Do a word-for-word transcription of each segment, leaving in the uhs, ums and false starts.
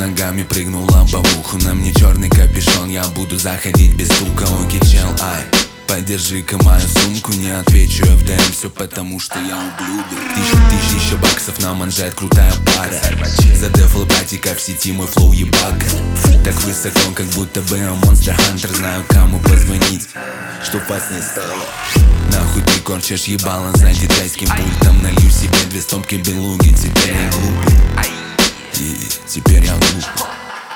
ногами прыгнула по уху. На мне черный капюшон, я буду заходить без стука. Окей, чел, ай, подержи-ка мою сумку. Не отвечу эф дэ эм, все потому что я ублюдок. Тысяча, тысяч еще баксов на манжет, крутая пара. Задефл братика в сети, мой флоу ебака. Так высоко, как будто бы я Monster Hunter. Знаю, кому позвонить, чтоб вас не стало. Нахуй ты корчишь ебало за диджейским пультом. Налью себе две стопки белуги, теперь я глупый. И теперь я глупый.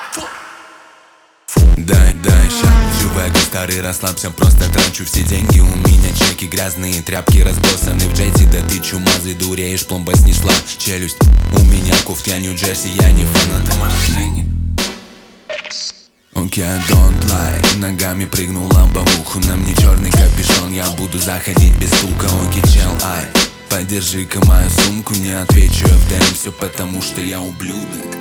Дай, дай, ща, чувак, старый, расслабься, просто трачу все деньги. У меня чеки грязные, тряпки разбросаны в джете. Да ты чумазый, дуреешь, пломба снесла челюсть. У меня кофта Нью-Джерси, я не фанат машины. Окей, okay, don't lie, ногами прыгнула по уху. На мне черный капюшон, я буду заходить без стука. Окей, okay, чел, ай, подержи-ка мою сумку. Не отвечу эф дэ эм, все потому что я ублюдок.